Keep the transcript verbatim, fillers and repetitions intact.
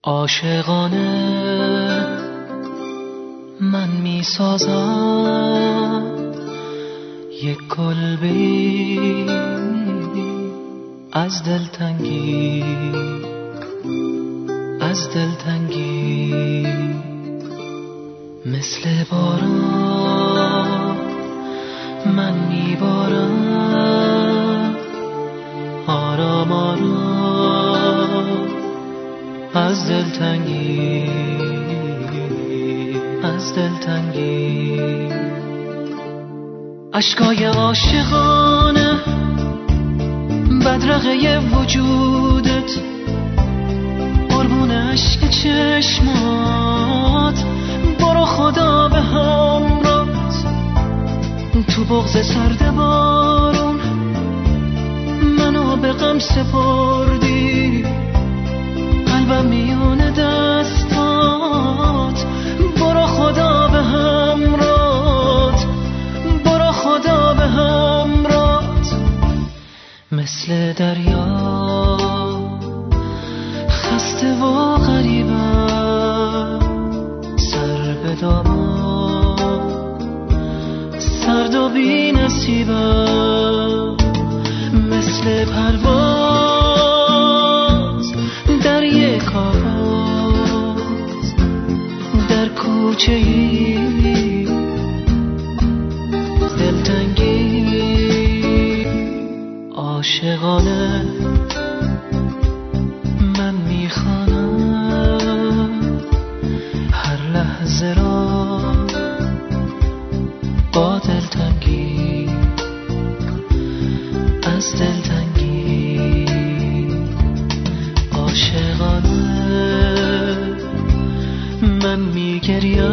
عاشقانه من می سازم یک کلبه‌ای از دلتنگی، از دلتنگی، مثل باران من می بارم آرام آرام از دلتنگی، از دلتنگی. اشکای عاشقانه بدرقه وجودت، قربون عشق چشمات، برو خدا به همراهت. تو بغض سرد بارون منو به غم سپردی، قلبم میون دستات، برو خدا به همراهت، برو خدا به همراهت. مثل دریا خسته و غریبم، سر به دامان سرد و بی نصیبم، مثل پرواز در یک آواز در کوچه ای دلتنگی. عاشقانه من میخوانم هر لحظه را با دلتنگی، از دلتنگی. عاشقانه من میگریم